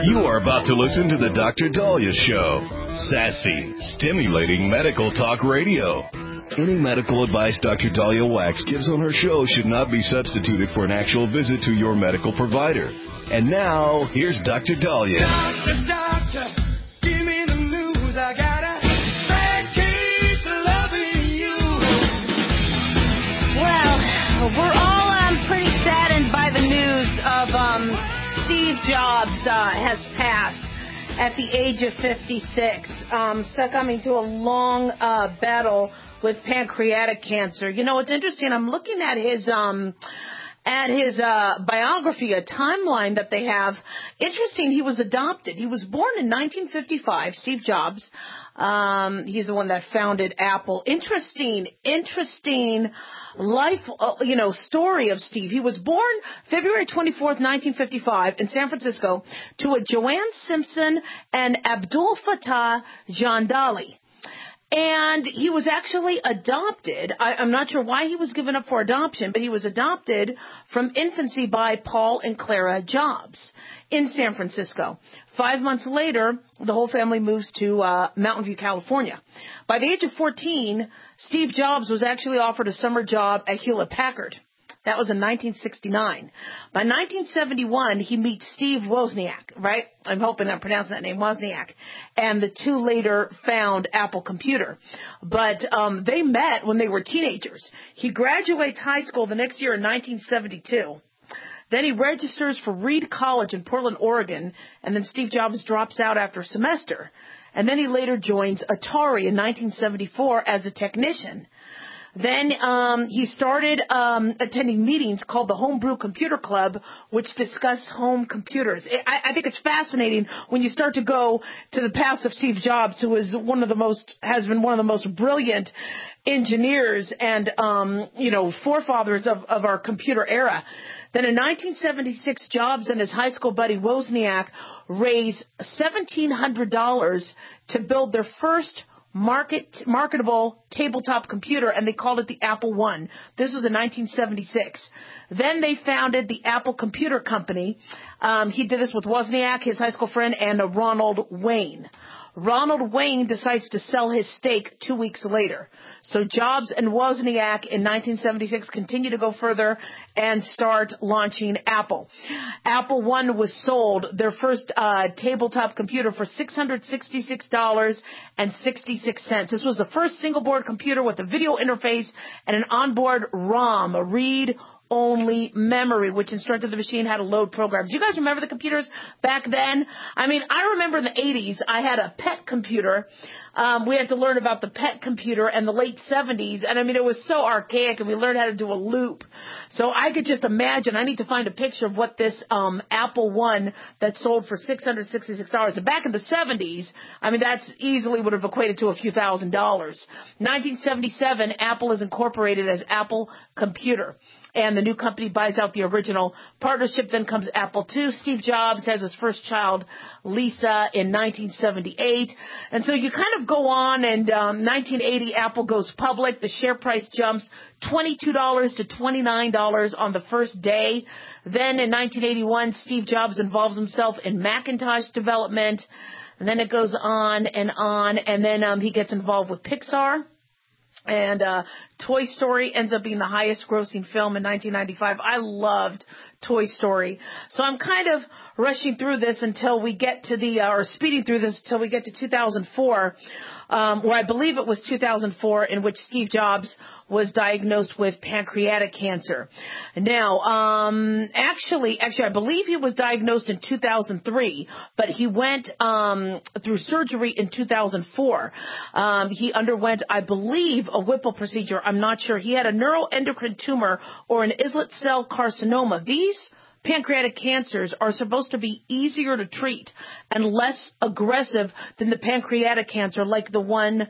You are about to listen to the Dr. Dahlia Show. Sassy, stimulating medical talk radio. Any medical advice Dr. Dahlia Wax gives on her show should not be substituted for an actual visit to your medical provider. And now, here's Dr. Dahlia. Doctor, give me the news. I got a bad case of loving you. Well, we're all pretty saddened by the news of Steve Jobs has passed at the age of 56, succumbing to a long battle with pancreatic cancer. You know, it's interesting. I'm looking at his biography, a timeline that they have. Interesting, he was adopted. He was born in 1955, Steve Jobs. He's the one that founded Apple. Interesting life, story of Steve. He was born February 24th, 1955 in San Francisco to a Joanne Simpson and Abdul Fattah Jandali. And he was actually adopted. I'm not sure why he was given up for adoption, but he was adopted from infancy by Paul and Clara Jobs in San Francisco. 5 months later, the whole family moves to Mountain View, California. By the age of 14, Steve Jobs was actually offered a summer job at Hewlett-Packard. That was in 1969. By 1971, he meets Steve Wozniak, right? I'm hoping I'm pronouncing that name, Wozniak. And the two later found Apple Computer. But they met when they were teenagers. He graduates high school the next year in 1972. Then he registers for Reed College in Portland, Oregon. And then Steve Jobs drops out after a semester. And then he later joins Atari in 1974 as a technician. Then he started attending meetings called the Homebrew Computer Club, which discuss home computers. I think it's fascinating when you start to go to the past of Steve Jobs, who is has been one of the most brilliant engineers and forefathers of our computer era. Then in 1976, Jobs and his high school buddy Wozniak raised $1,700 to build their first marketable tabletop computer, and they called it the Apple I. This was in 1976. Then they founded the Apple Computer Company. He did this with Wozniak, his high school friend, and Ronald Wayne. Ronald Wayne decides to sell his stake 2 weeks later. So Jobs and Wozniak in 1976 continue to go further and start launching Apple. Apple I was sold, their first tabletop computer, for $666.66. This was the first single-board computer with a video interface and an onboard ROM, a read-only memory, which instructed the machine how to load programs. You guys remember the computers back then? I mean, I remember in the 80s, I had a PET computer. We had to learn about the PET computer in the late 70s, and I mean, it was so archaic, and we learned how to do a loop. So I could just imagine, I need to find a picture of what this Apple I that sold for $666. And back in the 70s, I mean, that's easily would have equated to a few $1,000s. 1977, Apple is incorporated as Apple Computer, and the new company buys out the original. Partnership then comes Apple II. Steve Jobs has his first child, Lisa, in 1978. And so you kind of go on, and 1980, Apple goes public. The share price jumps $22 to $29 on the first day. Then in 1981, Steve Jobs involves himself in Macintosh development. And then it goes on, and then he gets involved with Pixar. And Toy Story ends up being the highest grossing film in 1995. I loved Toy Story. So I'm kind of rushing through this until we get to speeding through this until we get to 2004, where I believe it was 2004 in which Steve Jobs was diagnosed with pancreatic cancer. Now, actually, I believe he was diagnosed in 2003, but he went through surgery in 2004. He underwent, I believe, a Whipple procedure. I'm not sure. He had a neuroendocrine tumor or an islet cell carcinoma. These pancreatic cancers are supposed to be easier to treat and less aggressive than the pancreatic cancer, like the one,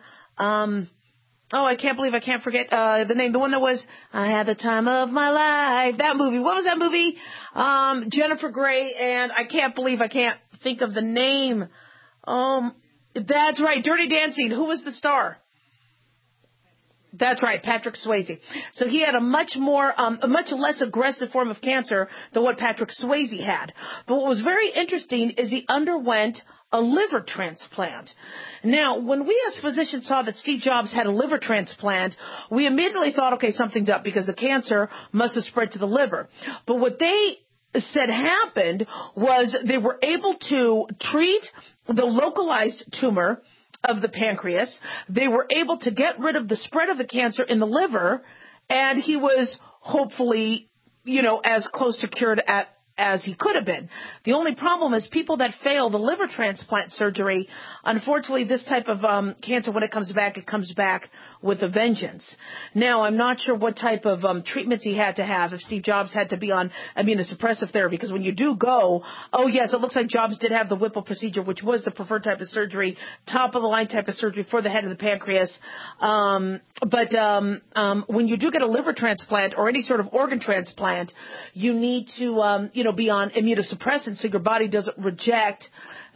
I can't believe I can't forget the name. The one that was, I Had the Time of My Life. That movie. What was that movie? Jennifer Grey, and I can't believe I can't think of the name. That's right, Dirty Dancing. Who was the star? That's right, Patrick Swayze. So he had a much less aggressive form of cancer than what Patrick Swayze had. But what was very interesting is he underwent a liver transplant. Now, when we as physicians saw that Steve Jobs had a liver transplant, we immediately thought, okay, something's up because the cancer must have spread to the liver. But what they said happened was they were able to treat the localized tumor of the pancreas. They were able to get rid of the spread of the cancer in the liver, and he was hopefully, as close to cured as he could have been. The only problem is people that fail the liver transplant surgery, unfortunately, this type of cancer, when it comes back with a vengeance. Now, I'm not sure what type of treatments he had to have, if Steve Jobs had to be on immunosuppressive therapy, because when you do go, oh, yes, it looks like Jobs did have the Whipple procedure, which was the preferred type of surgery, top-of-the-line type of surgery for the head of the pancreas. But when you do get a liver transplant or any sort of organ transplant, you need to, be on immunosuppressants so your body doesn't reject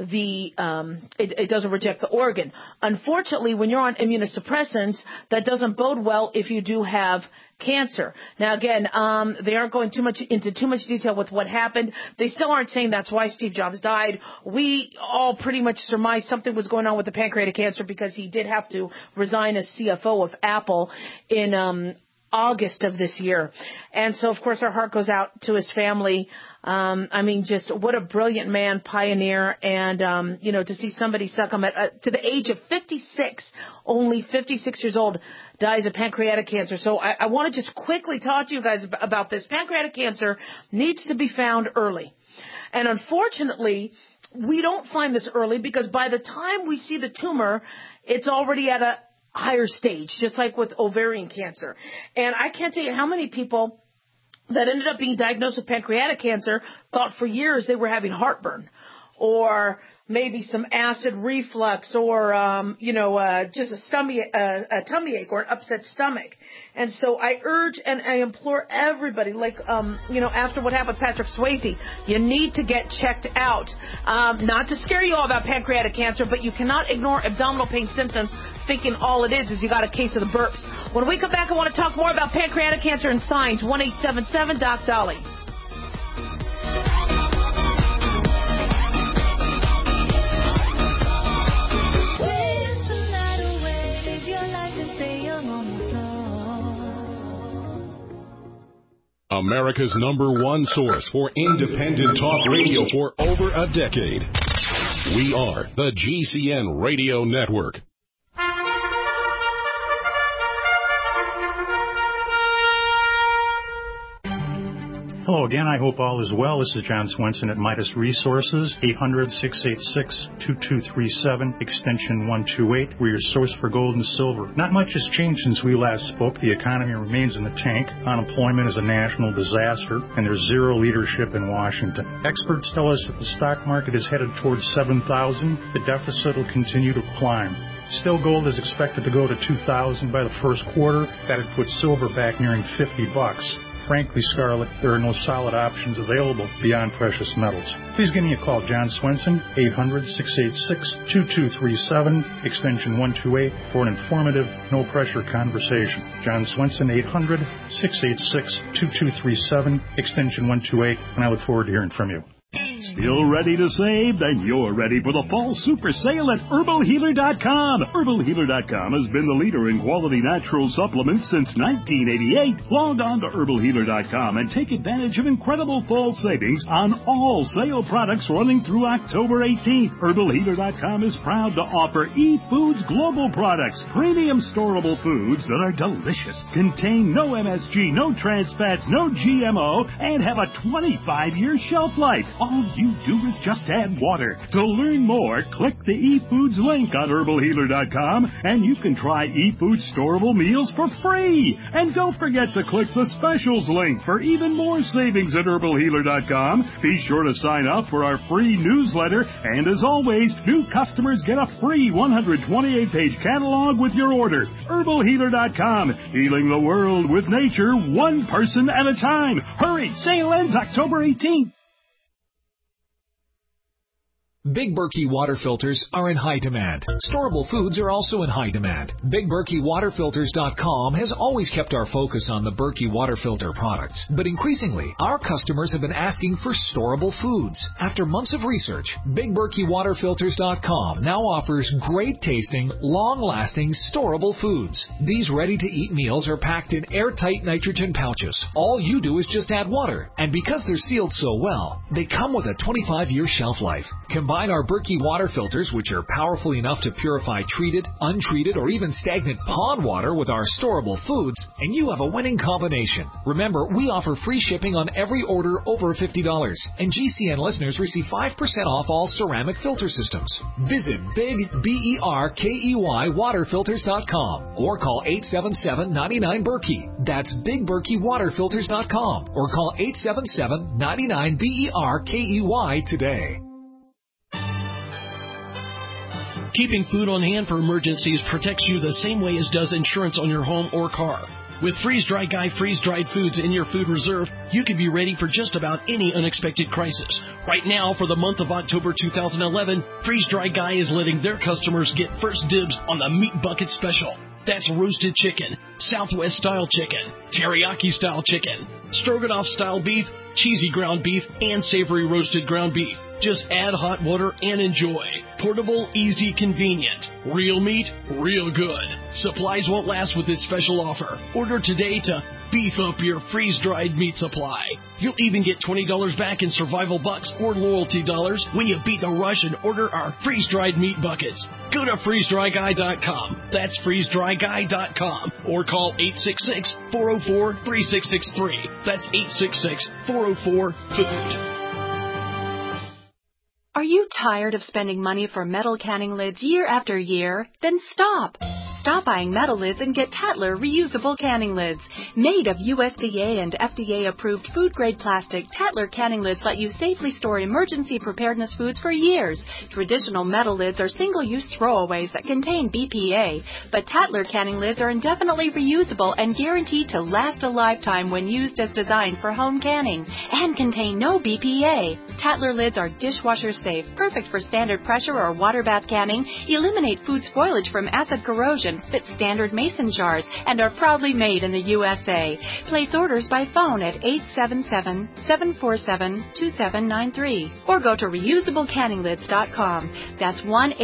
it doesn't reject the organ. Unfortunately, when you're on immunosuppressants, that doesn't bode well if you do have cancer. Now, again, they aren't going into too much detail with what happened. They still aren't saying that's why Steve Jobs died. We all pretty much surmised something was going on with the pancreatic cancer because he did have to resign as CFO of Apple in August of this year. And so, of course, our heart goes out to his family. Just what a brilliant man, pioneer. And, to see somebody succumb to the age of 56, only 56 years old, dies of pancreatic cancer. So I want to just quickly talk to you guys about this. Pancreatic cancer needs to be found early. And unfortunately, we don't find this early because by the time we see the tumor, it's already at a higher stage, just like with ovarian cancer. And I can't tell you how many people that ended up being diagnosed with pancreatic cancer thought for years they were having heartburn or maybe some acid reflux or, just a tummy ache or an upset stomach. And so I urge and I implore everybody, after what happened with Patrick Swayze, you need to get checked out. Not to scare you all about pancreatic cancer, but you cannot ignore abdominal pain symptoms thinking all it is you got a case of the burps. When we come back, I want to talk more about pancreatic cancer and signs. 1-877-DOC-DOLLY. America's #1 source for independent talk radio for over a decade. We are the GCN Radio Network. Hello again. I hope all is well. This is John Swenson at Midas Resources, 800-686-2237, extension 128. We're your source for gold and silver. Not much has changed since we last spoke. The economy remains in the tank. Unemployment is a national disaster, and there's zero leadership in Washington. Experts tell us that the stock market is headed towards 7,000. The deficit will continue to climb. Still, gold is expected to go to 2,000 by the first quarter. That'd put silver back nearing $50. Frankly, Scarlett, there are no solid options available beyond precious metals. Please give me a call, John Swenson, 800-686-2237, extension 128, for an informative, no-pressure conversation. John Swenson, 800-686-2237, extension 128, and I look forward to hearing from you. Still ready to save? Then you're ready for the fall super sale at HerbalHealer.com. HerbalHealer.com has been the leader in quality natural supplements since 1988. Log on to HerbalHealer.com and take advantage of incredible fall savings on all sale products running through October 18th. HerbalHealer.com is proud to offer eFoods Global products, premium storable foods that are delicious, contain no MSG, no trans fats, no GMO, and have a 25-year shelf life. All you do is just add water. To learn more, click the eFoods link on HerbalHealer.com, and you can try eFoods storable meals for free. And don't forget to click the specials link for even more savings at HerbalHealer.com. Be sure to sign up for our free newsletter, and as always, new customers get a free 128-page catalog with your order. HerbalHealer.com, healing the world with nature, one person at a time. Hurry, sale ends October 18th. Big Berkey water filters are in high demand. Storable foods are also in high demand. BigBerkeyWaterFilters.com has always kept our focus on the Berkey water filter products, but increasingly, our customers have been asking for storable foods. After months of research, BigBerkeyWaterFilters.com now offers great tasting, long-lasting, storable foods. These ready-to-eat meals are packed in airtight nitrogen pouches. All you do is just add water, and because they're sealed so well, they come with a 25-year shelf life. Combine our Berkey water filters, which are powerful enough to purify treated, untreated, or even stagnant pond water with our storable foods, and you have a winning combination. Remember, we offer free shipping on every order over $50, and GCN listeners receive 5% off all ceramic filter systems. Visit BigBerkeyWaterFilters.com or call 877-99-BERKEY. That's BigBerkeyWaterFilters.com or call 877-99-BERKEY today. Keeping food on hand for emergencies protects you the same way as does insurance on your home or car. With Freeze Dry Guy freeze-dried foods in your food reserve, you can be ready for just about any unexpected crisis. Right now, for the month of October 2011, Freeze Dry Guy is letting their customers get first dibs on the Meat Bucket Special. That's roasted chicken, Southwest-style chicken, teriyaki-style chicken, stroganoff-style beef, cheesy ground beef, and savory roasted ground beef. Just add hot water and enjoy. Portable, easy, convenient. Real meat, real good. Supplies won't last with this special offer. Order today to beef up your freeze-dried meat supply. You'll even get $20 back in survival bucks or loyalty dollars when you beat the rush and order our freeze-dried meat buckets. Go to freezedryguy.com. That's freezedryguy.com. Or call 866-404-3663. That's 866-404-FOOD. Are you tired of spending money for metal canning lids year after year? Then stop! Stop buying metal lids and get Tatler reusable canning lids. Made of USDA and FDA-approved food-grade plastic, Tatler canning lids let you safely store emergency preparedness foods for years. Traditional metal lids are single-use throwaways that contain BPA, but Tatler canning lids are indefinitely reusable and guaranteed to last a lifetime when used as designed for home canning, and contain no BPA. Tatler lids are dishwasher safe, perfect for standard pressure or water bath canning, eliminate food spoilage from acid corrosion, fit standard mason jars, and are proudly made in the USA. Place orders by phone at 877-747-2793 or go to reusablecanninglids.com. That's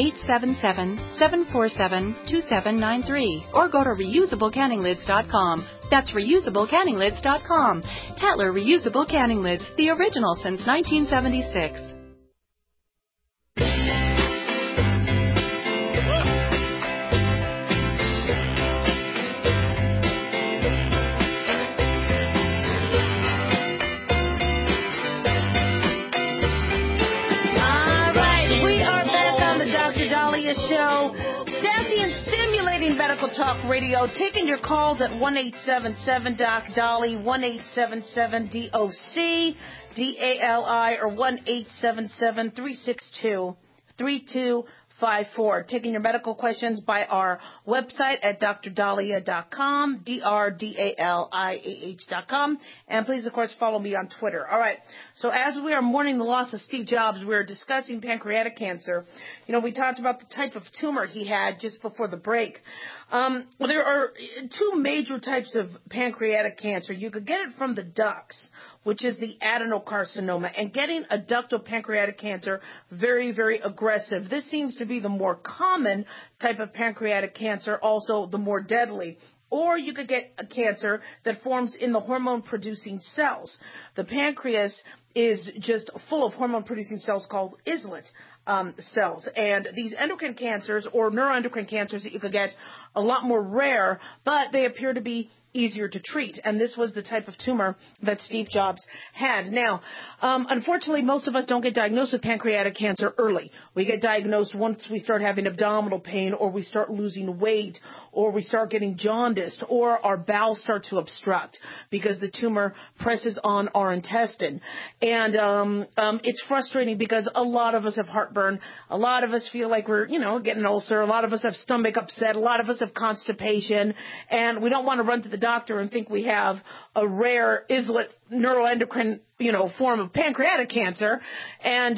1-877-747-2793 or go to reusablecanninglids.com. That's reusablecanninglids.com. Tatler Reusable Canning Lids, the original since 1976. Show, sassy and stimulating medical talk radio, taking your calls at 1-877-DOC-DOLLY, 1-877-DOC-DALI, or 1-877-362-3254. Taking your medical questions by our website at drdaliah.com, DRDALIAH.com, and please, of course, follow me on Twitter. All right, so as we are mourning the loss of Steve Jobs, we are discussing pancreatic cancer. You know, we talked about the type of tumor he had just before the break. There are two major types of pancreatic cancer. You could get it from the ducts, which is the adenocarcinoma, and getting a ductal pancreatic cancer, very, very aggressive. This seems to be the more common type of pancreatic cancer, also the more deadly. Or you could get a cancer that forms in the hormone-producing cells. The pancreas is just full of hormone-producing cells called islet cells. And these endocrine cancers or neuroendocrine cancers that you could get, a lot more rare, but they appear to be easier to treat. And this was the type of tumor that Steve Jobs had. Now, unfortunately, most of us don't get diagnosed with pancreatic cancer early. We get diagnosed once we start having abdominal pain, or we start losing weight, or we start getting jaundiced, or our bowels start to obstruct because the tumor presses on our intestine. And it's frustrating because a lot of us have heartburn. A lot of us feel like we're, getting an ulcer. A lot of us have stomach upset. A lot of us have constipation. And we don't want to run to the doctor and think we have a rare islet neuroendocrine, form of pancreatic cancer and,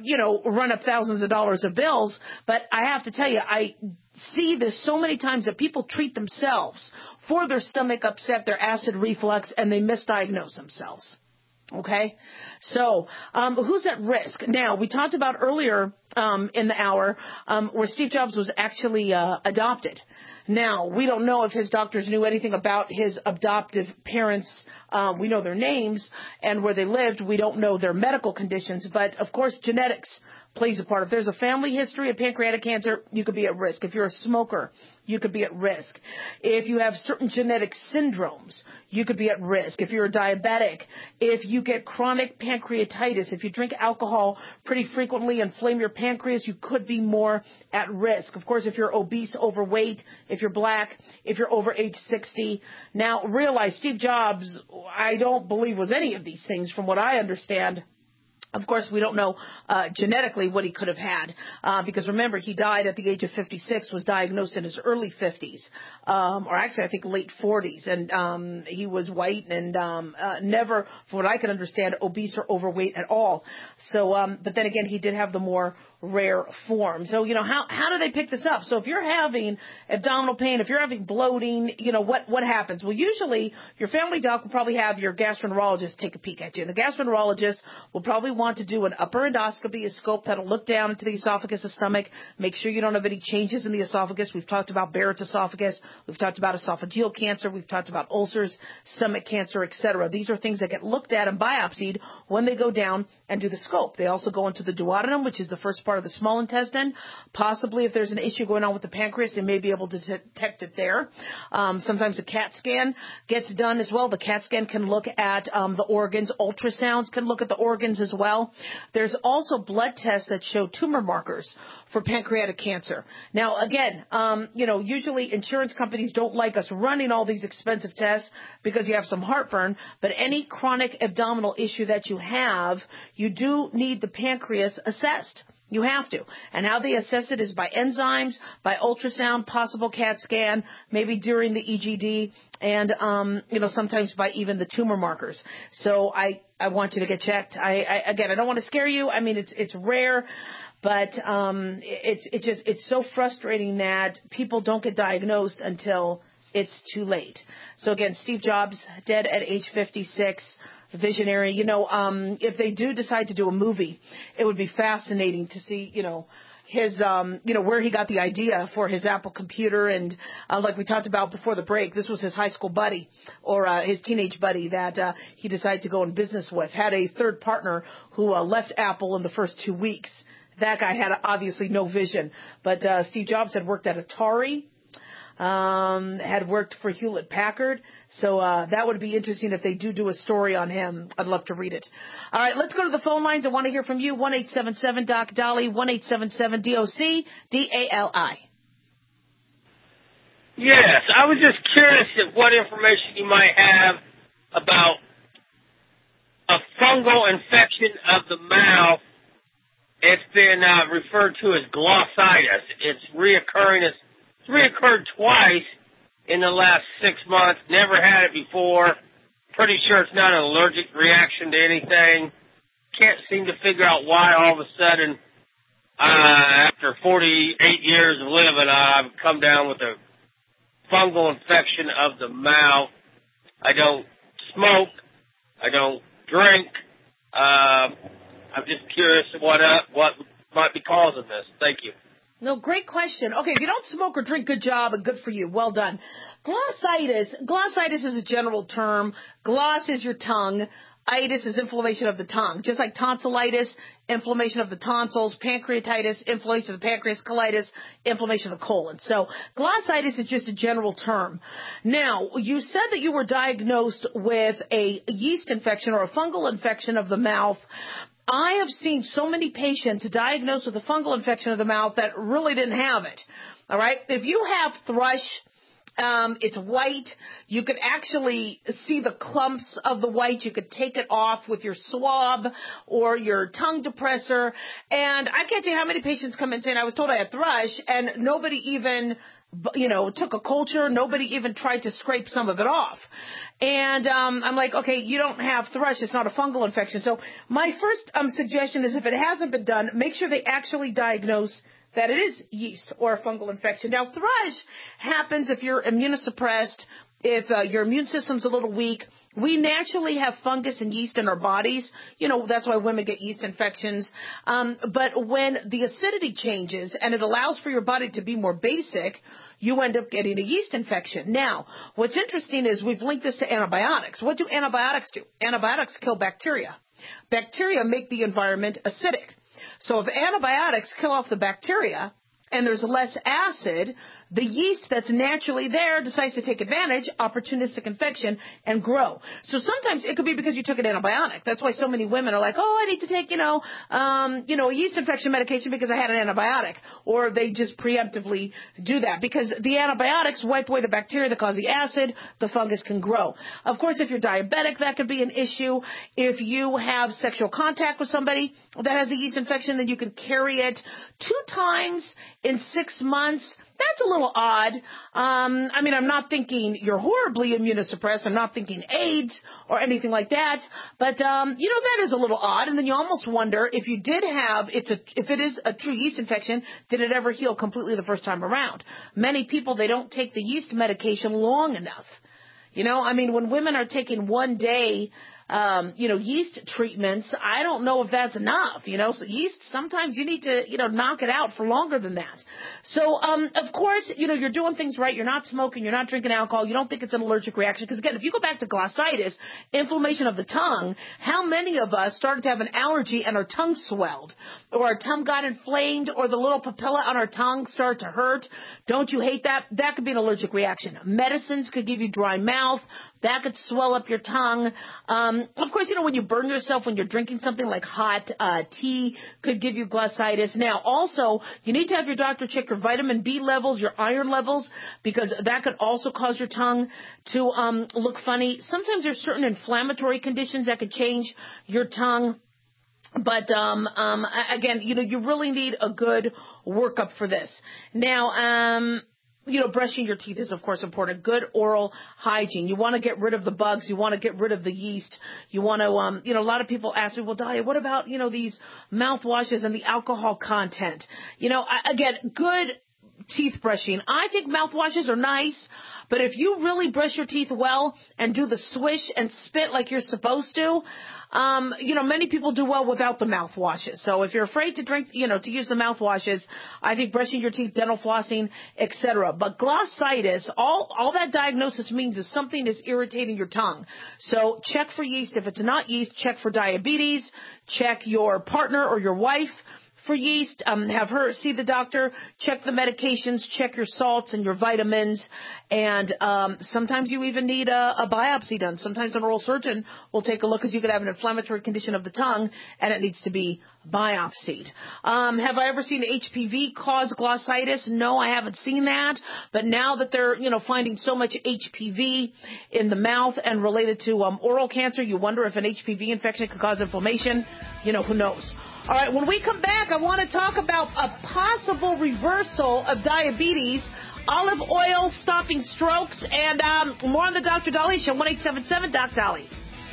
run up thousands of dollars of bills. But I have to tell you, I see this so many times that people treat themselves for their stomach upset, their acid reflux, and they misdiagnose themselves. Okay, so who's at risk? Now, we talked about earlier in the hour where Steve Jobs was actually adopted. Now, we don't know if his doctors knew anything about his adoptive parents. We know their names and where they lived. We don't know their medical conditions. But, of course, genetics plays a part. If there's a family history of pancreatic cancer, you could be at risk. If you're a smoker, you could be at risk. If you have certain genetic syndromes, you could be at risk. If you're a diabetic, if you get chronic pancreatitis, if you drink alcohol pretty frequently, inflame your pancreas, you could be more at risk. Of course, if you're obese, overweight, if you're black, if you're over age 60. Now, realize Steve Jobs, I don't believe was any of these things from what I understand. Of course, we don't know genetically what he could have had because, remember, he died at the age of 56, was diagnosed in his early 50s, or actually I think late 40s, and he was white and never, from what I can understand, obese or overweight at all. So, but then again, he did have the more rare form. So, how do they pick this up? So if you're having abdominal pain, if you're having bloating, what happens? Well, usually your family doc will probably have your gastroenterologist take a peek at you. And the gastroenterologist will probably want to do an upper endoscopy, a scope that'll look down into the esophagus, the stomach, make sure you don't have any changes in the esophagus. We've talked about Barrett's esophagus. We've talked about esophageal cancer. We've talked about ulcers, stomach cancer, etc. These are things that get looked at and biopsied when they go down and do the scope. They also go into the duodenum, which is the first part of the small intestine. Possibly if there's an issue going on with the pancreas, they may be able to detect it there. Sometimes a CAT scan gets done as well. The CAT scan can look at the organs. Ultrasounds can look at the organs as well. There's also blood tests that show tumor markers for pancreatic cancer. Now, again, usually insurance companies don't like us running all these expensive tests because you have some heartburn, but any chronic abdominal issue that you have, you do need the pancreas assessed. You have to. And how they assess it is by enzymes, by ultrasound, possible CAT scan, maybe during the EGD, and, sometimes by even the tumor markers. So I want you to get checked. I don't want to scare you. I mean, it's rare, but it's so frustrating that people don't get diagnosed until it's too late. So again, Steve Jobs, dead at age 56. Visionary. If they do decide to do a movie, it would be fascinating to see, his, where he got the idea for his Apple computer. And like we talked about before the break, this was his high school buddy or his teenage buddy that he decided to go in business with. Had a third partner who left Apple in the first 2 weeks. That guy had obviously no vision. But Steve Jobs had worked at Atari. Had worked for Hewlett-Packard. So that would be interesting if they do a story on him. I'd love to read it. All right, let's go to the phone lines. I want to hear from you. 1-877-DOC-DOLLY, 1-877-DOC-DALI. Yes, I was just curious at what information you might have about a fungal infection of the mouth. It's been referred to as glossitis. It's reoccurring. It's reoccurred twice in the last 6 months. Never had it before. Pretty sure it's not an allergic reaction to anything. Can't seem to figure out why all of a sudden, after 48 years of living, I've come down with a fungal infection of the mouth. I don't smoke. I don't drink. I'm just curious what might be causing this. Thank you. No, great question. Okay, if you don't smoke or drink, good job and good for you. Well done. Glossitis is a general term. Gloss is your tongue. Itis is inflammation of the tongue. Just like tonsillitis, inflammation of the tonsils, pancreatitis, inflammation of the pancreas, colitis, inflammation of the colon. So glossitis is just a general term. Now, you said that you were diagnosed with a yeast infection or a fungal infection of the mouth. I have seen so many patients diagnosed with a fungal infection of the mouth that really didn't have it. All right? If you have thrush, It's white. You could actually see the clumps of the white. You could take it off with your swab or your tongue depressor. And I can't tell you how many patients come in saying, I was told I had thrush, and nobody even, took a culture. Nobody even tried to scrape some of it off. And I'm like, okay, you don't have thrush. It's not a fungal infection. So my first suggestion is if it hasn't been done, make sure they actually diagnose that it is yeast or a fungal infection. Now, thrush happens if you're immunosuppressed, if your immune system's a little weak. We naturally have fungus and yeast in our bodies. That's why women get yeast infections. But when the acidity changes and it allows for your body to be more basic, you end up getting a yeast infection. Now, what's interesting is we've linked this to antibiotics. What do antibiotics do? Antibiotics kill bacteria. Bacteria make the environment acidic. So if antibiotics kill off the bacteria and there's less acid, the yeast that's naturally there decides to take advantage, opportunistic infection, and grow. So sometimes it could be because you took an antibiotic. That's why so many women are like, I need to take, a yeast infection medication because I had an antibiotic. Or they just preemptively do that because the antibiotics wipe away the bacteria that cause the acid, the fungus can grow. Of course, if you're diabetic, that could be an issue. If you have sexual contact with somebody that has a yeast infection, then you can carry it 2 times in 6 months. That's a little odd. I'm not thinking you're horribly immunosuppressed. I'm not thinking AIDS or anything like that. But, that is a little odd. And then you almost wonder if you did have, if it is a true yeast infection, did it ever heal completely the first time around? Many people, they don't take the yeast medication long enough. When women are taking 1 day, yeast treatments, I don't know if that's enough. So yeast, sometimes you need to, knock it out for longer than that. So, of course, you're doing things right. You're not smoking. You're not drinking alcohol. You don't think it's an allergic reaction. Because again, if you go back to glossitis, inflammation of the tongue, how many of us started to have an allergy and our tongue swelled or our tongue got inflamed or the little papilla on our tongue started to hurt? Don't you hate that? That could be an allergic reaction. Medicines could give you dry mouth. That could swell up your tongue. Of course, when you burn yourself when you're drinking something like hot tea could give you glossitis. Now, also, you need to have your doctor check your vitamin B levels, your iron levels, because that could also cause your tongue to look funny. Sometimes there's certain inflammatory conditions that could change your tongue. But, again, you really need a good workup for this. Now, brushing your teeth is, of course, important. Good oral hygiene. You want to get rid of the bugs. You want to get rid of the yeast. You want to, a lot of people ask me, well, Dahlia, what about, these mouthwashes and the alcohol content? Again, good teeth brushing. I think mouthwashes are nice, but if you really brush your teeth well and do the swish and spit like you're supposed to, many people do well without the mouthwashes. So if you're afraid to drink, to use the mouthwashes, I think brushing your teeth, dental flossing, etc. But glossitis, all that diagnosis means is something is irritating your tongue. So check for yeast. If it's not yeast, check for diabetes. Check your partner or your wife for yeast, have her see the doctor, check the medications, check your salts and your vitamins, and sometimes you even need a biopsy done. Sometimes an oral surgeon will take a look because you could have an inflammatory condition of the tongue and it needs to be biopsied. Have I ever seen HPV cause glossitis? No, I haven't seen that. But now that they're, finding so much HPV in the mouth and related to oral cancer, you wonder if an HPV infection could cause inflammation. Who knows? All right, when we come back, I want to talk about a possible reversal of diabetes, olive oil stopping strokes, and more on the Dr. Dolly Show, 1-877-DOC-DOLLY.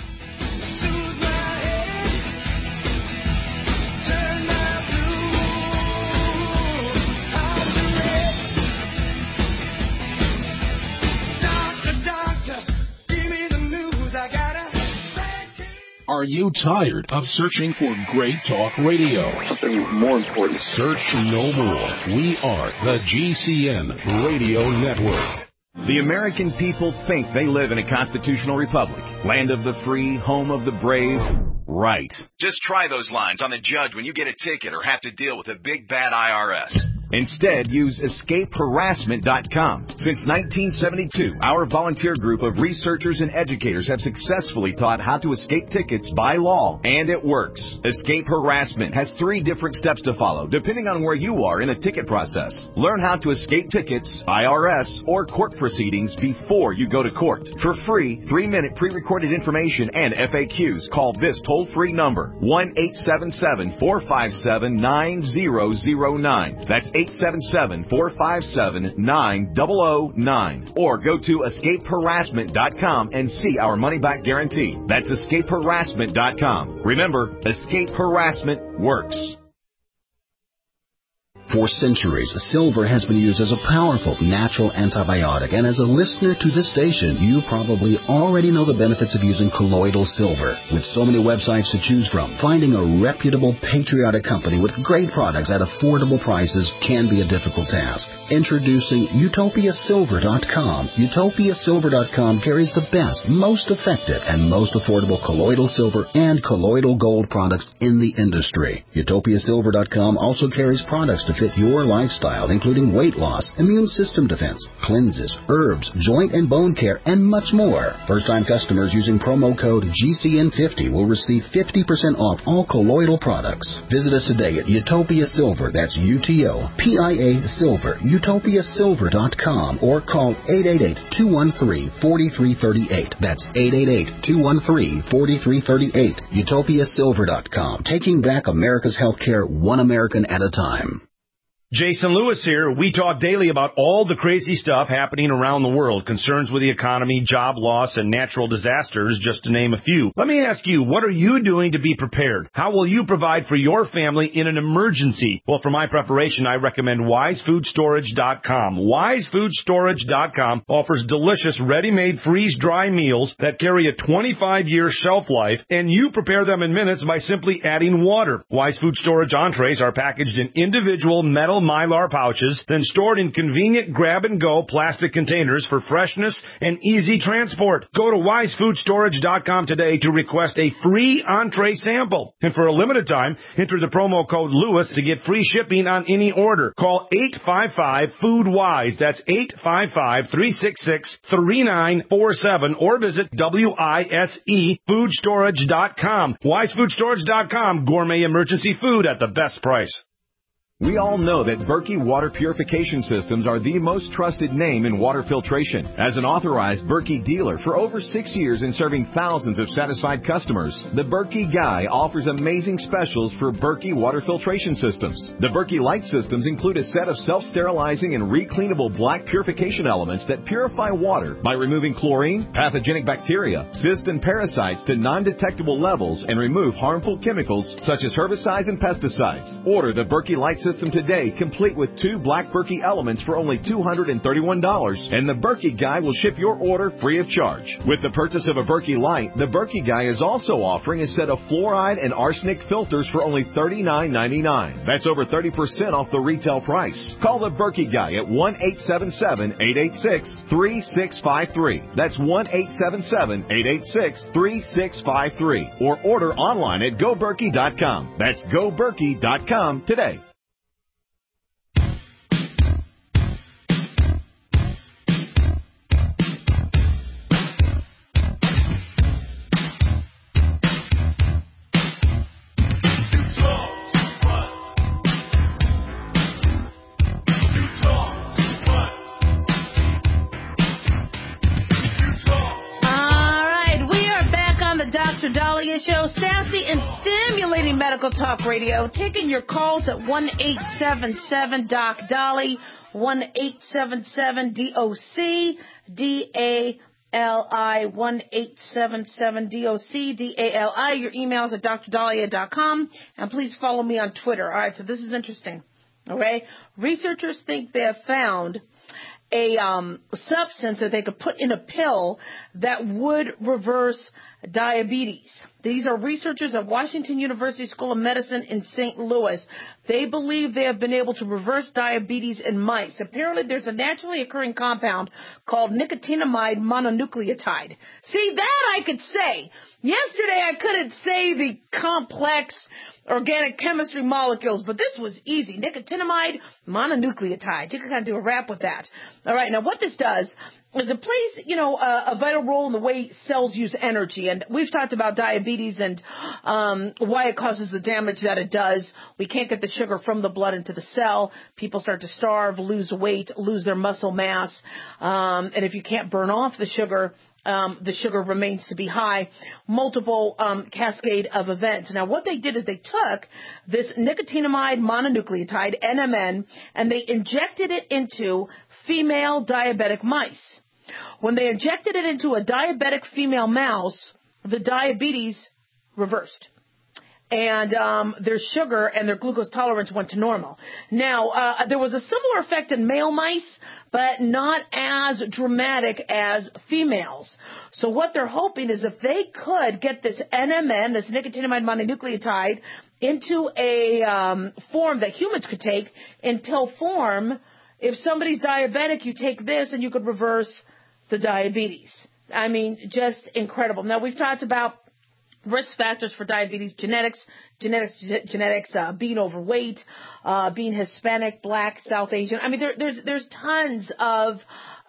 Are you tired of searching for great talk radio? Something more important. Search no more. We are the GCN Radio Network. The American people think they live in a constitutional republic. Land of the free, home of the brave. Right. Just try those lines on the judge when you get a ticket or have to deal with a big bad IRS. Instead, use escapeharassment.com. Since 1972, our volunteer group of researchers and educators have successfully taught how to escape tickets by law, and it works. Escape Harassment has 3 different steps to follow, depending on where you are in the ticket process. Learn how to escape tickets, IRS, or court proceedings before you go to court. For free, 3-minute pre-recorded information and FAQs, call this toll-free number, 1-877-457-9009. That's 877-457-9009. Or go to escapeharassment.com and see our money-back guarantee. That's escapeharassment.com. Remember, escape harassment works. For centuries, silver has been used as a powerful natural antibiotic, and as a listener to this station, you probably already know the benefits of using colloidal silver. With so many websites to choose from, finding a reputable, patriotic company with great products at affordable prices can be a difficult task. Introducing UtopiaSilver.com. UtopiaSilver.com carries the best, most effective, and most affordable colloidal silver and colloidal gold products in the industry. UtopiaSilver.com also carries products to fit your lifestyle, including weight loss, immune system defense, cleanses, herbs, joint and bone care, and much more. First-time customers using promo code GCN50 will receive 50% off all colloidal products. Visit us today at Utopia Silver, that's UTOPIA Silver, UtopiaSilver.com, or call 888-213-4338. That's 888-213-4338. UtopiaSilver.com, taking back America's healthcare one American at a time. Jason Lewis here. We talk daily about all the crazy stuff happening around the world, concerns with the economy, job loss, and natural disasters, just to name a few. Let me ask you, what are you doing to be prepared? How will you provide for your family in an emergency? Well, for my preparation, I recommend WiseFoodStorage.com. WiseFoodStorage.com offers delicious, ready-made, freeze-dry meals that carry a 25-year shelf life, and you prepare them in minutes by simply adding water. Wise Food Storage entrees are packaged in individual metal Mylar pouches, then stored in convenient grab-and-go plastic containers for freshness and easy transport. Go to WiseFoodStorage.com today to request a free entree sample. And for a limited time, enter the promo code Lewis to get free shipping on any order. Call 855-FOOD-WISE. That's 855-366-3947. Or visit WISEFoodstorage.com. WiseFoodStorage.com. Gourmet emergency food at the best price. We all know that Berkey Water Purification Systems are the most trusted name in water filtration. As an authorized Berkey dealer for over 6 years and serving thousands of satisfied customers, the Berkey Guy offers amazing specials for Berkey Water Filtration Systems. The Berkey Light Systems include a set of self-sterilizing and recleanable black purification elements that purify water by removing chlorine, pathogenic bacteria, cysts, and parasites to non-detectable levels and remove harmful chemicals such as herbicides and pesticides. Order the Berkey Light System today, complete with 2 black Berkey elements for only $231, and the Berkey Guy will ship your order free of charge. With the purchase of a Berkey Light, the Berkey Guy is also offering a set of fluoride and arsenic filters for only $39.99. That's over 30% off the retail price. Call the Berkey Guy at 1-877-886-3653. That's 1-877-886-3653. Or order online at GoBerkey.com. That's GoBerkey.com today. Show, sassy and stimulating medical talk radio, taking your calls at 1-877-DOC-DOLLY, 1-877-DOC-DALI, 1-877-DOC-DALI. Your emails at drdahlia.com, and please follow me on Twitter. All right, so this is interesting. Okay, researchers think they have found a substance that they could put in a pill that would reverse diabetes. These are researchers at Washington University School of Medicine in St. Louis. They believe they have been able to reverse diabetes in mice. Apparently, there's a naturally occurring compound called nicotinamide mononucleotide. See, that I could say. Yesterday, I couldn't say the complex organic chemistry molecules, but this was easy. Nicotinamide mononucleotide. You can kind of do a rap with that. All right, now what this does is it plays, a vital role in the way cells use energy. And we've talked about diabetes and why it causes the damage that it does. We can't get the sugar from the blood into the cell. People start to starve, lose weight, lose their muscle mass. And if you can't burn off the sugar remains to be high, multiple cascade of events. Now, what they did is they took this nicotinamide mononucleotide, NMN, and they injected it into female diabetic mice. When they injected it into a diabetic female mouse, the diabetes reversed. And their sugar and their glucose tolerance went to normal. Now, there was a similar effect in male mice, but not as dramatic as females. So what they're hoping is if they could get this NMN, this nicotinamide mononucleotide, into a form that humans could take in pill form, if somebody's diabetic, you take this and you could reverse the diabetes. I mean, just incredible. Now, we've talked about risk factors for diabetes, genetics, being overweight, being Hispanic, Black, South Asian. I mean, there's tons of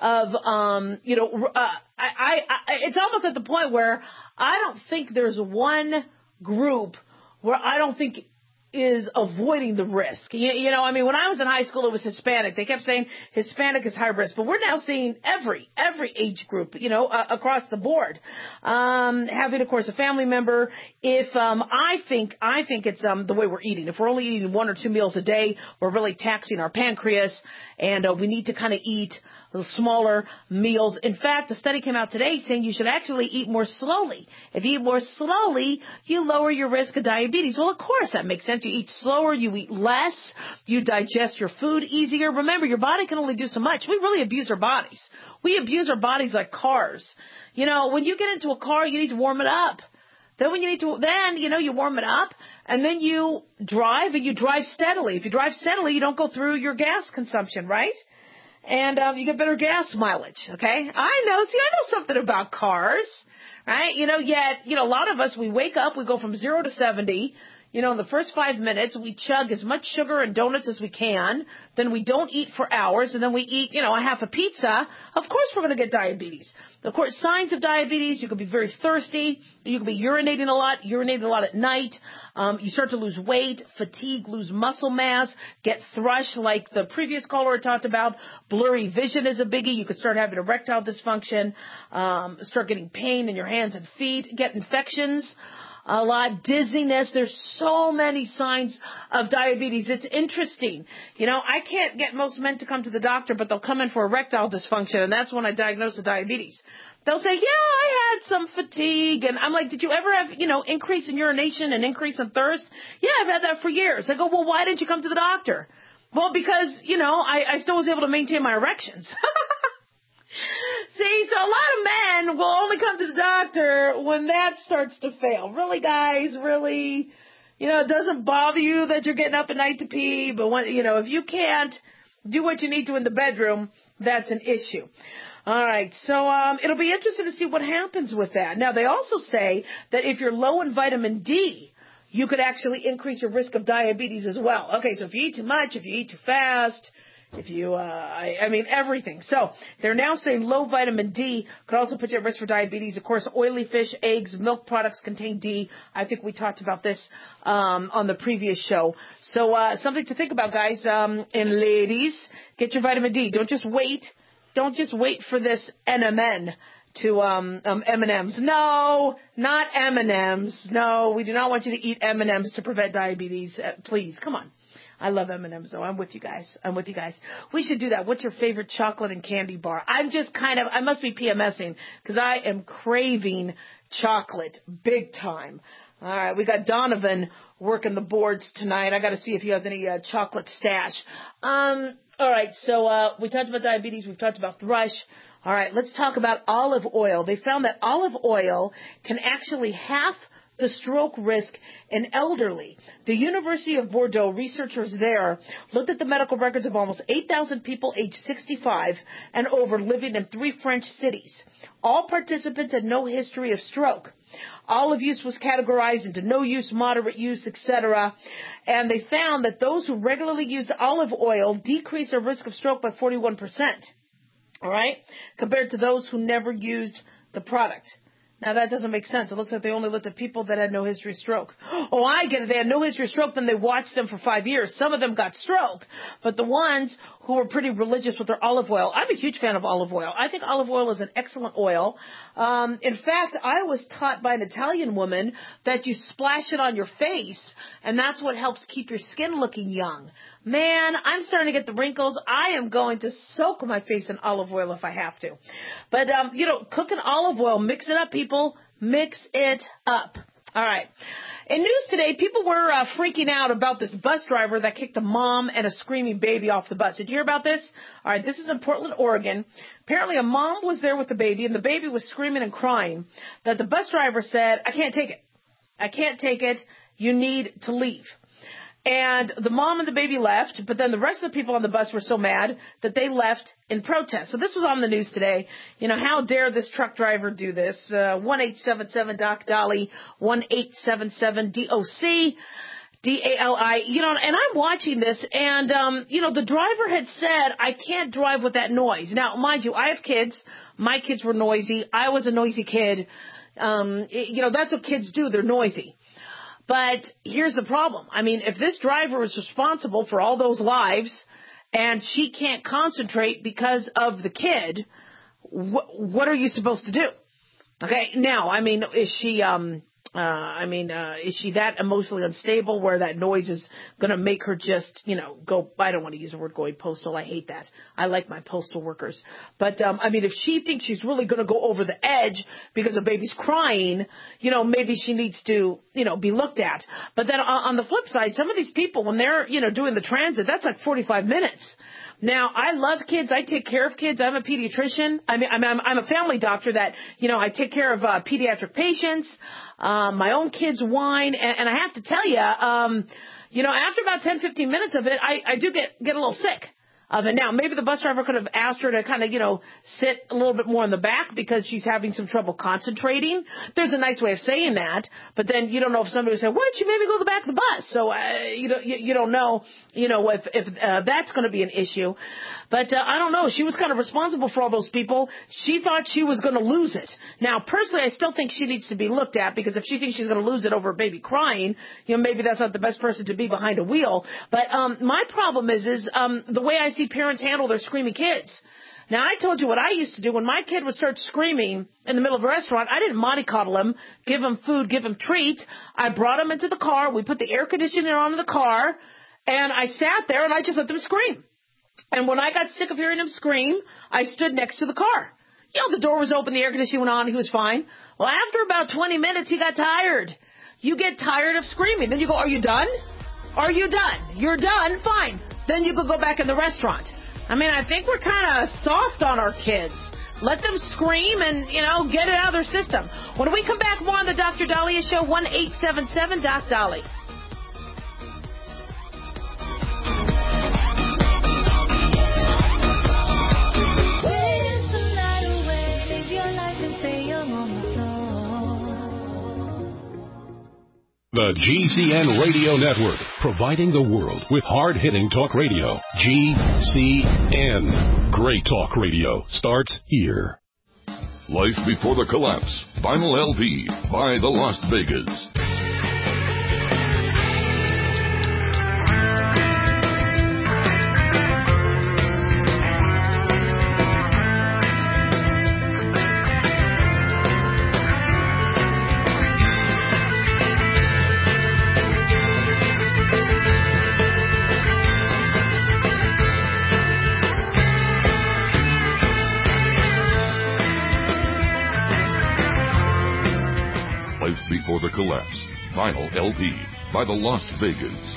it's almost at the point where I don't think there's one group where I don't think is avoiding the risk. When I was in high school, it was Hispanic. They kept saying Hispanic is high risk, but we're now seeing every age group, across the board. Having, of course, a family member. If, I think it's, the way we're eating. If we're only eating 1 or 2 meals a day, we're really taxing our pancreas, and we need to kind of eat smaller meals. In fact, a study came out today saying you should actually eat more slowly. If you eat more slowly, you lower your risk of diabetes. Well, of course, that makes sense. You eat slower, you eat less, you digest your food easier. Remember, your body can only do so much. We really abuse our bodies. We abuse our bodies like cars. When you get into a car, you need to warm it up. Then you warm it up, and then you drive, and you drive steadily. If you drive steadily, you don't go through your gas consumption, right? And you get better gas mileage, okay? I know something about cars, right? A lot of us, we wake up, we go from 0 to 70. In the first 5 minutes, we chug as much sugar and donuts as we can. Then we don't eat for hours, and then we eat, a half a pizza. Of course we're going to get diabetes. Of course, signs of diabetes, you could be very thirsty. You could be urinating a lot at night. You start to lose weight, fatigue, lose muscle mass, get thrush like the previous caller had talked about. Blurry vision is a biggie. You could start having erectile dysfunction, start getting pain in your hands and feet, get infections. A lot, dizziness. There's so many signs of diabetes. It's interesting. I can't get most men to come to the doctor, but they'll come in for erectile dysfunction, and that's when I diagnose the diabetes. They'll say, I had some fatigue. And I'm like, did you ever have, increase in urination and increase in thirst? Yeah, I've had that for years. I go, well, why didn't you come to the doctor? Well, because, I still was able to maintain my erections. See, so a lot of men will only come to the doctor when that starts to fail. Really, guys, really, it doesn't bother you that you're getting up at night to pee, but when, if you can't do what you need to in the bedroom, that's an issue. All right, so it'll be interesting to see what happens with that. Now, they also say that if you're low in vitamin D, you could actually increase your risk of diabetes as well. Okay, so if you eat too much, if you eat too fast, if you, everything. So they're now saying low vitamin D could also put you at risk for diabetes. Of course, oily fish, eggs, milk products contain D. I think we talked about this on the previous show. So something to think about, guys. And ladies, get your vitamin D. Don't just wait for this NMN to M&Ms. No, not M&Ms. No, we do not want you to eat M&Ms to prevent diabetes. Please, come on. I love M&Ms, though. I'm with you guys. We should do that. What's your favorite chocolate and candy bar? I must be PMSing because I am craving chocolate big time. All right, we got Donovan working the boards tonight. I got to see if he has any chocolate stash. All right, so we talked about diabetes. We've talked about thrush. All right, let's talk about olive oil. They found that olive oil can actually half the stroke risk in elderly. The University of Bordeaux researchers there looked at the medical records of almost 8,000 people aged 65 and over living in 3 French cities. All participants had no history of stroke. Olive use was categorized into no use, moderate use, etc. And they found that those who regularly used olive oil decreased their risk of stroke by 41%. All right, compared to those who never used the product. Now, that doesn't make sense. It looks like they only looked at people that had no history of stroke. Oh, I get it. They had no history of stroke, then they watched them for 5 years. Some of them got stroke, but the ones who were pretty religious with their olive oil, I'm a huge fan of olive oil. I think olive oil is an excellent oil. In fact, I was taught by an Italian woman that you splash it on your face, and that's what helps keep your skin looking young. Man, I'm starting to get the wrinkles. I am going to soak my face in olive oil if I have to. But, cook in olive oil. Mix it up, people. Mix it up. All right. In news today, people were freaking out about this bus driver that kicked a mom and a screaming baby off the bus. Did you hear about this? All right, this is in Portland, Oregon. Apparently a mom was there with the baby, and the baby was screaming and crying that the bus driver said, I can't take it. I can't take it. You need to leave. And the mom and the baby left, but then the rest of the people on the bus were so mad that they left in protest. So this was on the news today. How dare this truck driver do this? 1-877-DOC-DALI, 1-877-DOC-DALI. And I'm watching this, and, the driver had said, I can't drive with that noise. Now, mind you, I have kids. My kids were noisy. I was a noisy kid. That's what kids do. They're noisy. But here's the problem. I mean, if this driver is responsible for all those lives and she can't concentrate because of the kid, what are you supposed to do? Okay. Now, I mean, is she that emotionally unstable where that noise is going to make her just, go, I don't want to use the word going postal. I hate that. I like my postal workers. But, if she thinks she's really going to go over the edge because a baby's crying, maybe she needs to, be looked at. But then on the flip side, some of these people, when they're, doing the transit, that's like 45 minutes. Now, I love kids. I take care of kids. I'm a pediatrician. I'm a family doctor that, I take care of pediatric patients. My own kids whine. And I have to tell you, after about 10, 15 minutes of it, I do get a little sick of it. Now, maybe the bus driver could have asked her to kind of, sit a little bit more in the back because she's having some trouble concentrating. There's a nice way of saying that, but then you don't know if somebody would say, why don't you maybe go to the back of the bus? So, you don't know, if that's going to be an issue. But, I don't know. She was kind of responsible for all those people. She thought she was going to lose it. Now, personally, I still think she needs to be looked at because if she thinks she's going to lose it over a baby crying, maybe that's not the best person to be behind a wheel. But, my problem is the way I see parents handle their screaming kids. Now, I told you what I used to do. When my kid would start screaming in the middle of a restaurant, I didn't mollycoddle him, give him food, give him treats. I brought him into the car. We put the air conditioner on in the car, and I sat there, and I just let them scream. And when I got sick of hearing him scream, I stood next to the car. The door was open, the air conditioner went on, he was fine. Well, after about 20 minutes, he got tired. You get tired of screaming. Then you go, are you done? Are you done? You're done? Fine. Then you could go back in the restaurant. I think we're kind of soft on our kids. Let them scream and, get it out of their system. When we come back, more on the Dr. Dahlia Show, 1-877-DOC-DALI. The GCN Radio Network, providing the world with hard-hitting talk radio. GCN. Great talk radio starts here. Life Before the Collapse. Vinyl LP by the Las Vegas. Before the Collapse. Vinyl LP by the Las Vegas.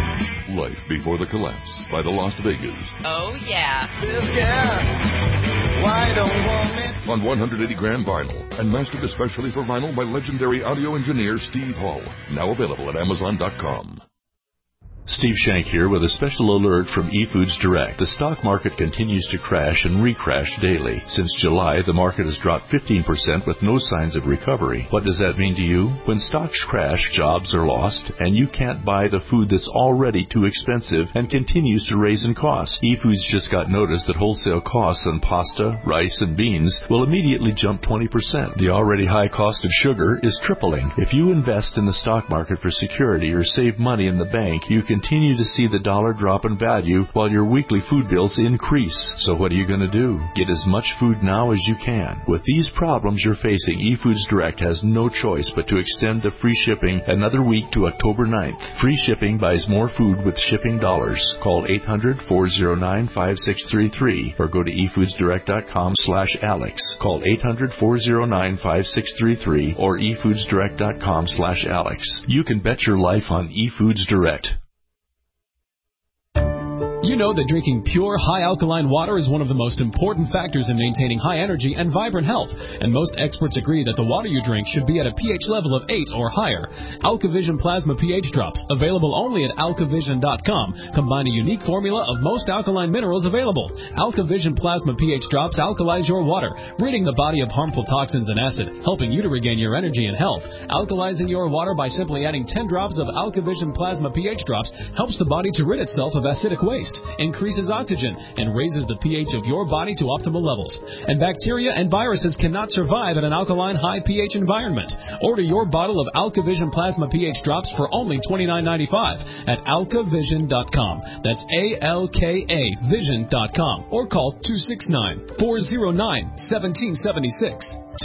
Life Before the Collapse by the Las Vegas. Oh, yeah. Yeah. Why don't woman? On 180-gram vinyl and mastered especially for vinyl by legendary audio engineer Steve Hall. Now available at Amazon.com. Steve Shank here with a special alert from eFoods Direct. The stock market continues to crash and recrash daily. Since July, the market has dropped 15% with no signs of recovery. What does that mean to you? When stocks crash, jobs are lost, and you can't buy the food that's already too expensive and continues to raise in cost. eFoods just got notice that wholesale costs on pasta, rice, and beans will immediately jump 20%. The already high cost of sugar is tripling. If you invest in the stock market for security or save money in the bank, you continue to see the dollar drop in value while your weekly food bills increase. So what are you going to do? Get as much food now as you can. With these problems you're facing, eFoods Direct has no choice but to extend the free shipping another week to October 9th. Free shipping buys more food with shipping dollars. Call 800-409-5633 or go to efoodsdirect.com/Alex. Call 800-409-5633 or efoodsdirect.com/Alex. You can bet your life on eFoods Direct. You know that drinking pure, high-alkaline water is one of the most important factors in maintaining high energy and vibrant health, and most experts agree that the water you drink should be at a pH level of 8 or higher. AlkaVision Plasma pH Drops, available only at alkavision.com, combine a unique formula of most alkaline minerals available. AlkaVision Plasma pH Drops alkalize your water, ridding the body of harmful toxins and acid, helping you to regain your energy and health. Alkalizing your water by simply adding 10 drops of AlkaVision Plasma pH Drops helps the body to rid itself of acidic waste, increases oxygen, and raises the pH of your body to optimal levels. And bacteria and viruses cannot survive in an alkaline high pH environment. Order your bottle of AlkaVision Plasma pH Drops for only $29.95 at alkavision.com. That's ALKA Vision.com, or call 269-409-1776.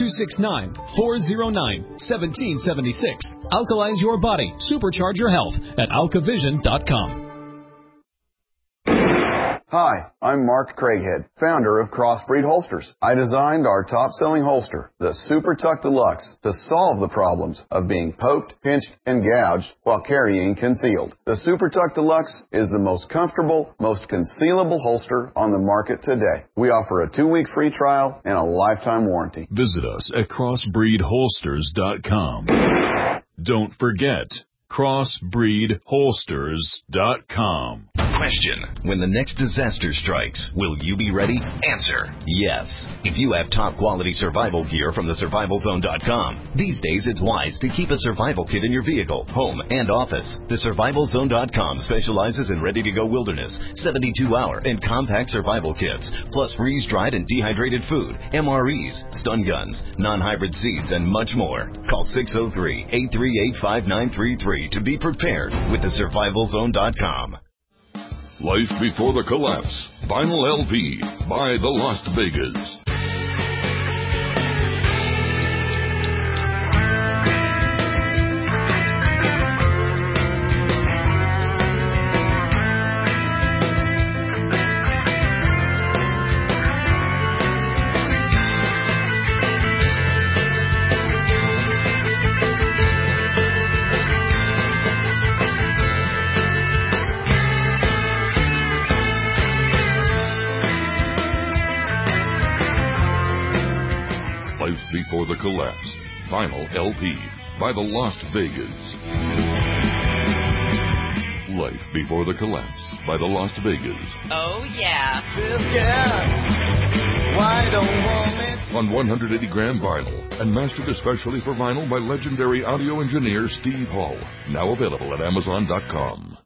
269-409-1776. Alkalize your body. Supercharge your health at alkavision.com. Hi, I'm Mark Craighead, founder of Crossbreed Holsters. I designed our top-selling holster, the Super Tuck Deluxe, to solve the problems of being poked, pinched, and gouged while carrying concealed. The Super Tuck Deluxe is the most comfortable, most concealable holster on the market today. We offer a 2-week free trial and a lifetime warranty. Visit us at crossbreedholsters.com. Don't forget, crossbreedholsters.com. Question: when the next disaster strikes, will you be ready? Answer: yes. If you have top quality survival gear from thesurvivalzone.com. These days it's wise to keep a survival kit in your vehicle, home, and office. Thesurvivalzone.com specializes in ready-to-go wilderness, 72-hour, and compact survival kits, plus freeze-dried and dehydrated food, MREs, stun guns, non-hybrid seeds, and much more. Call 603-838-5933 to be prepared with thesurvivalzone.com. Life Before the Collapse. Vinyl LP by the Las Vegas. Before the Collapse. Vinyl LP by the Las Vegas. Life Before the Collapse by the Las Vegas. Oh, yeah. Why don't woman? On 180-gram vinyl and mastered especially for vinyl by legendary audio engineer Steve Hall. Now available at Amazon.com.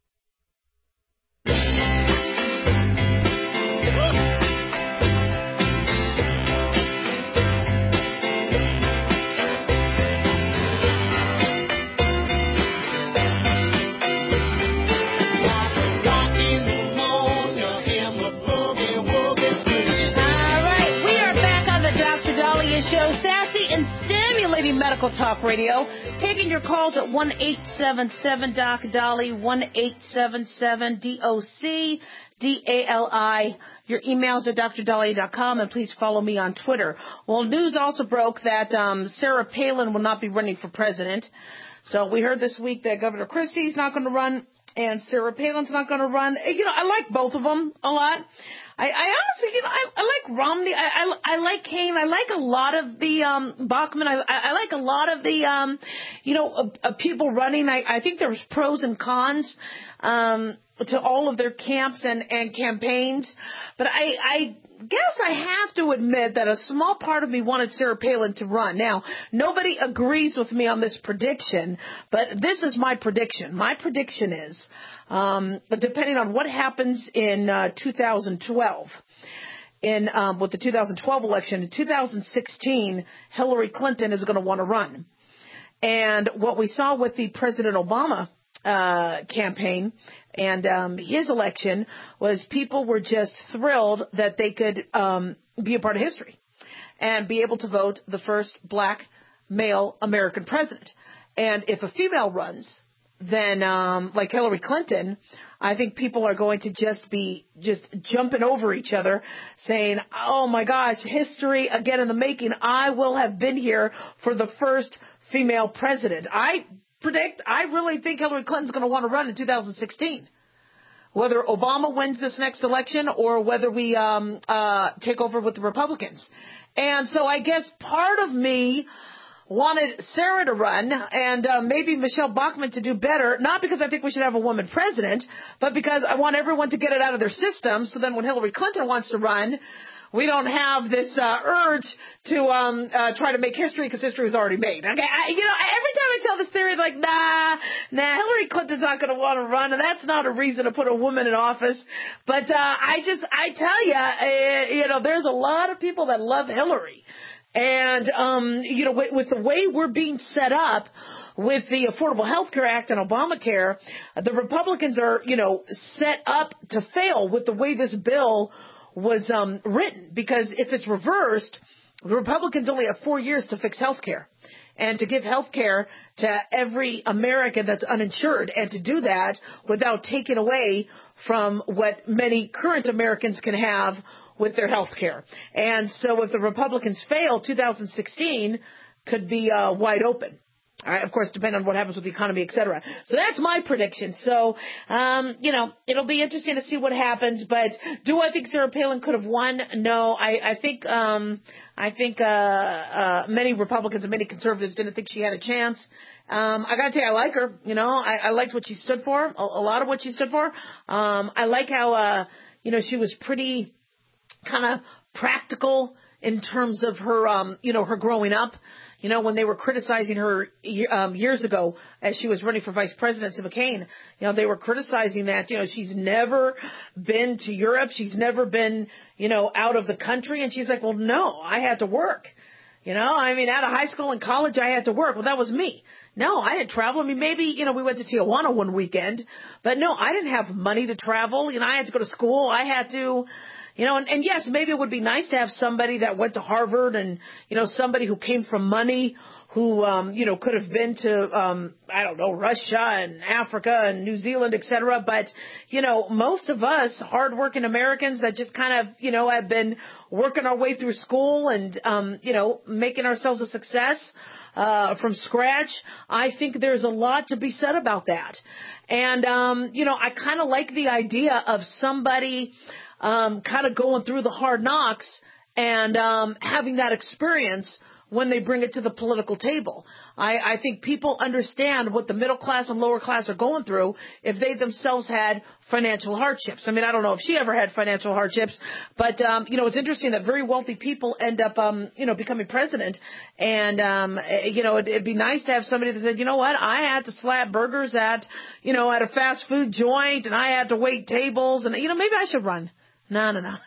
Medical Talk Radio, taking your calls at 1-877-DOC-DOLLY, 1-877-DOC-DALI. Your emails at drdolly.com, and please follow me on Twitter. Well, news also broke that Sarah Palin will not be running for president. So we heard this week that Governor Christie's not going to run and Sarah Palin's not going to run. You know, I like both of them a lot. I honestly, I like Romney. I like Kaine. I like a lot of the Bachmann. I like a lot of the people running. I think there's pros and cons to all of their camps and campaigns. But I guess I have to admit that a small part of me wanted Sarah Palin to run. Now, nobody agrees with me on this prediction, but this is my prediction. My prediction is, depending on what happens in 2012, with the 2012 election, in 2016, Hillary Clinton is going to want to run. And what we saw with the President Obama campaign and his election was people were just thrilled that they could be a part of history and be able to vote the first black male American president. And if a female runs, then like Hillary Clinton, I think people are going to just be jumping over each other saying, oh my gosh, history again in the making. I will have been here for the first female president. I really think Hillary Clinton's going to want to run in 2016. Whether Obama wins this next election or whether we take over with the Republicans. And so I guess part of me wanted Sarah to run and maybe Michelle Bachmann to do better, not because I think we should have a woman president, but because I want everyone to get it out of their system so then when Hillary Clinton wants to run, we don't have this urge to try to make history because history was already made. Okay, every time I tell this theory, like, nah, Hillary Clinton's not going to want to run, and that's not a reason to put a woman in office. But I tell you, there's a lot of people that love Hillary, and with the way we're being set up with the Affordable Health Care Act and Obamacare, the Republicans are set up to fail with the way this bill was written, because if it's reversed, the Republicans only have 4 years to fix health care and to give health care to every American that's uninsured, and to do that without taking away from what many current Americans can have with their health care. And so if the Republicans fail, 2016 could be wide open. All right, of course, depending on what happens with the economy, et cetera. So that's my prediction. So, it'll be interesting to see what happens. But do I think Sarah Palin could have won? No, I think many Republicans and many conservatives didn't think she had a chance. I got to tell you, I like her. I liked what she stood for, a lot of what she stood for. I like how, she was pretty kind of practical in terms of her, her growing up. When they were criticizing her years ago as she was running for vice presidency, McCain, they were criticizing that, she's never been to Europe. She's never been, out of the country. And she's like, well, no, I had to work. Out of high school and college, I had to work. Well, that was me. No, I didn't travel. Maybe, we went to Tijuana one weekend, but no, I didn't have money to travel. I had to go to school. I had to... and yes, maybe it would be nice to have somebody that went to Harvard and, somebody who came from money, who, could have been to, Russia and Africa and New Zealand, et cetera. But, most of us hardworking Americans that just kind of, have been working our way through school and, making ourselves a success, from scratch, I think there's a lot to be said about that. And, I kind of like the idea of somebody, kind of going through the hard knocks and having that experience when they bring it to the political table. I think people understand what the middle class and lower class are going through if they themselves had financial hardships. I don't know if she ever had financial hardships, but, it's interesting that very wealthy people end up, becoming president. And, it'd be nice to have somebody that said, you know what, I had to slap burgers at a fast food joint, and I had to wait tables, and, maybe I should run. No.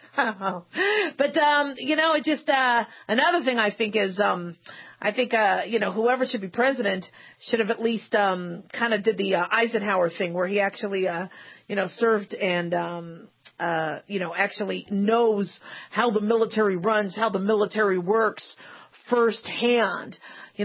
But, it just, another thing I think is, whoever should be president should have at least, kind of did the Eisenhower thing where he actually, served and, actually knows how the military runs, how the military works firsthand.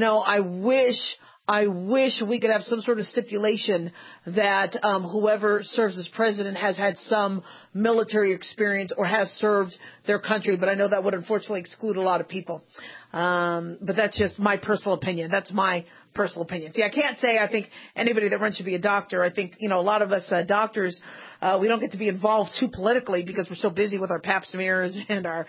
I wish we could have some sort of stipulation that whoever serves as president has had some military experience or has served their country, but I know that would unfortunately exclude a lot of people. But that's just my personal opinion. That's my personal opinion. See, I can't say I think anybody that runs should be a doctor. I think, a lot of us doctors, we don't get to be involved too politically because we're so busy with our pap smears and our,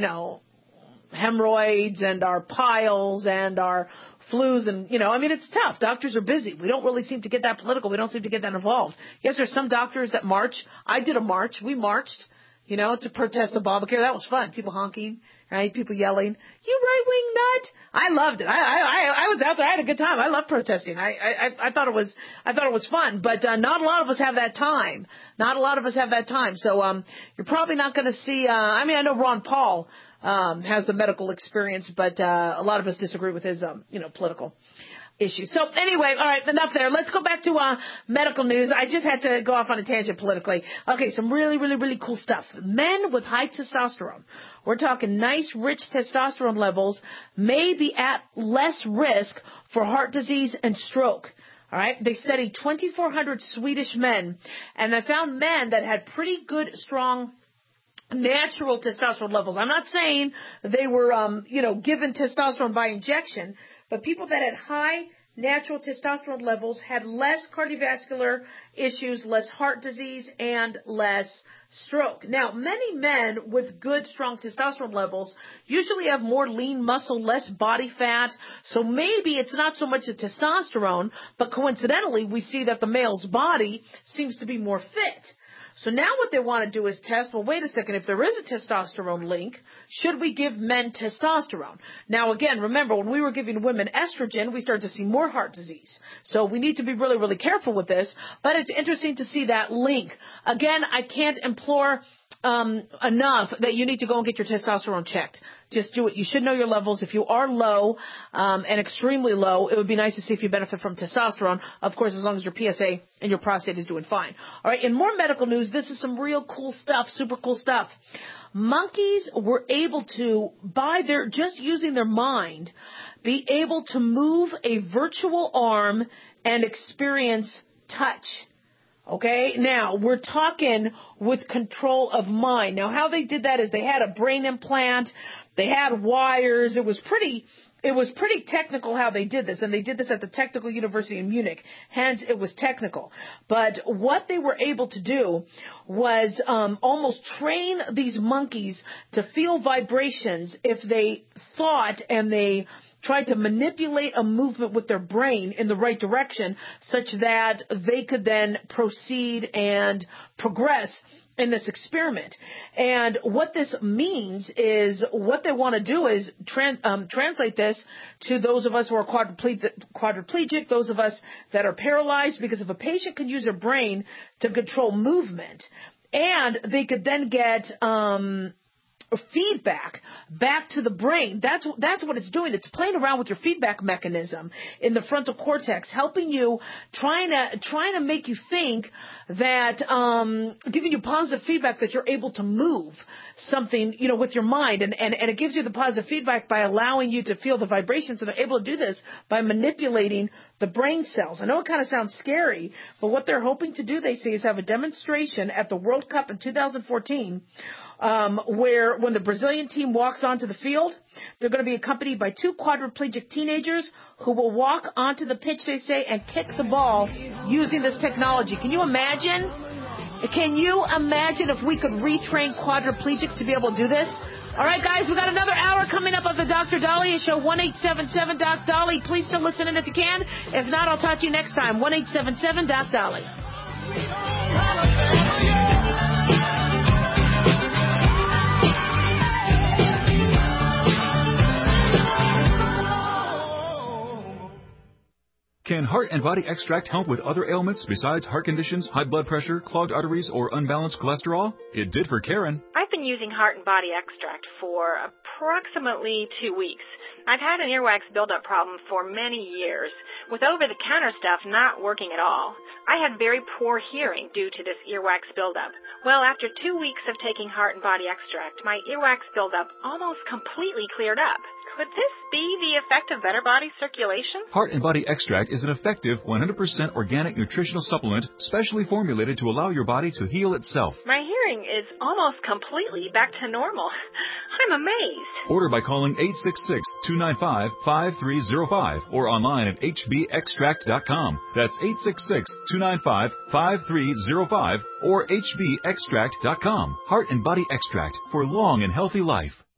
hemorrhoids and our piles and our flus and, it's tough. Doctors are busy. We don't really seem to get that political. We don't seem to get that involved. Yes, there's some doctors that march. I did a march. We marched, to protest Obamacare. That was fun. People honking, right? People yelling, "You right-wing nut." I loved it. I was out there. I had a good time. I love protesting. I thought it was fun, but not a lot of us have that time. Not a lot of us have that time. So, you're probably not going to see, I know Ron Paul, has the medical experience, but a lot of us disagree with his, political issues. So anyway, all right, enough there. Let's go back to medical news. I just had to go off on a tangent politically. Okay, some really, really, really cool stuff. Men with high testosterone, we're talking nice, rich testosterone levels, may be at less risk for heart disease and stroke. All right, they studied 2,400 Swedish men, and they found men that had pretty good, strong natural testosterone levels. I'm not saying they were, given testosterone by injection, but people that had high natural testosterone levels had less cardiovascular issues, less heart disease, and less stroke. Now, many men with good, strong testosterone levels usually have more lean muscle, less body fat. So maybe it's not so much the testosterone, but coincidentally, we see that the male's body seems to be more fit. So now what they want to do is test, well, wait a second, if there is a testosterone link, should we give men testosterone? Now, again, remember, when we were giving women estrogen, we started to see more heart disease. So we need to be really, really careful with this, but it's interesting to see that link. Again, I can't implore enough that you need to go and get your testosterone checked. Just do it. You should know your levels. If you are low and extremely low, it would be nice to see if you benefit from testosterone. Of course, as long as your PSA and your prostate is doing fine. All right. In more medical news, this is some real cool stuff, super cool stuff. Monkeys were able to, just using their mind, be able to move a virtual arm and experience touch. Okay, now we're talking with control of mind. Now, how they did that is they had a brain implant, they had wires. It was pretty technical how they did this, and they did this at the Technical University in Munich. Hence, it was technical. But what they were able to do was almost train these monkeys to feel vibrations if they thought and they tried to manipulate a movement with their brain in the right direction such that they could then proceed and progress in this experiment. And what this means is what they want to do is translate this to those of us who are quadriplegic, those of us that are paralyzed, because if a patient can use their brain to control movement, and they could then get feedback back to the brain. That's what it's doing. It's playing around with your feedback mechanism in the frontal cortex, helping you, trying to make you think that, giving you positive feedback that you're able to move something, with your mind. And it gives you the positive feedback by allowing you to feel the vibrations. And they're able to do this by manipulating the brain cells. I know it kind of sounds scary, but what they're hoping to do, they say, is have a demonstration at the World Cup in 2014, where when the Brazilian team walks onto the field, they're going to be accompanied by 2 quadriplegic teenagers who will walk onto the pitch, they say, and kick the ball using this technology. Can you imagine? Can you imagine if we could retrain quadriplegics to be able to do this? All right, guys, we got another hour coming up of the Dr. Daliah Show, 1-877-DOC-DOLLY. Please still listen in if you can. If not, I'll talk to you next time, 1-877-DOC-DOLLY. Can Heart and Body Extract help with other ailments besides heart conditions, high blood pressure, clogged arteries, or unbalanced cholesterol? It did for Karen. I've been using Heart and Body Extract for approximately 2 weeks. I've had an earwax buildup problem for many years, with over-the-counter stuff not working at all. I had very poor hearing due to this earwax buildup. Well, after 2 weeks of taking Heart and Body Extract, my earwax buildup almost completely cleared up. Could this be the effect of better body circulation? Heart and Body Extract is an effective 100% organic nutritional supplement specially formulated to allow your body to heal itself. My hearing is almost completely back to normal. I'm amazed. Order by calling 866-295-5305 or online at hbextract.com. That's 866-295-5305 or hbextract.com. Heart and Body Extract for long and healthy life.